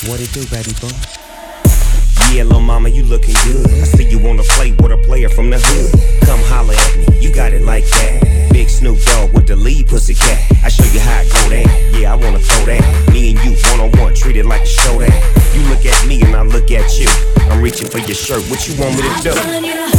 What it do, baby boy? Yeah, lil' mama, you looking good. I see you on the plate with a player from the hood. Come holler at me, you got it like that. Big Snoop Dogg with the lead pussycat. I show you how it go down. Yeah, I wanna throw that. Me and you, one-on-one, treat it like a showdown. You look at me and I look at you. I'm reaching for your shirt, what you want me to do?